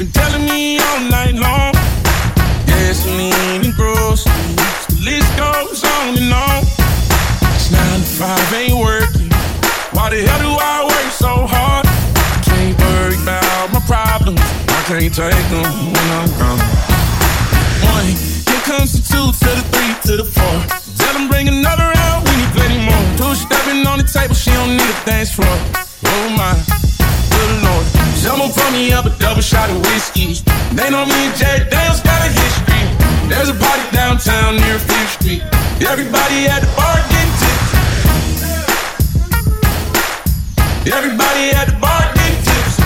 been telling me all night long. Gasoline and groceries, the list goes on and on. It's 9 to 5, ain't working. Why the hell do I work so hard? I can't worry about my problems, I can't take them when I'm gone. 1, here comes the 2 to the 3 to the 4. Tell them bring another round, we need plenty more. 2 stepping on the table, she don't need a dance floor. Oh my, good Lord. Someone pour me up a double shot of whiskey. They know me and Jack Daniels got a history. There's a party downtown near 5th Street. Everybody at the bar getting tips. Everybody at the bar getting tips.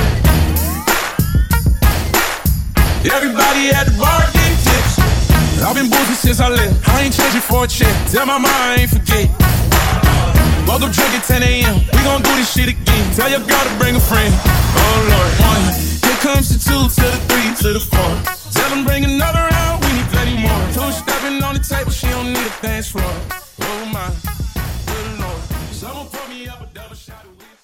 Everybody at the bar getting tips. I've been boozing since I left. I ain't changing for a check. Tell my mama I ain't forget. Woke up drinking 10 a.m. We gon' do this shit again. Tell your girl to bring a friend. Oh Lord. 1, here comes the 2 to the 3 to the 4. Tell them bring another round, we need plenty more. 2 stepping on the table, she don't need a dance floor. Oh my, good Lord. Someone pour me up a double shot of whiskey.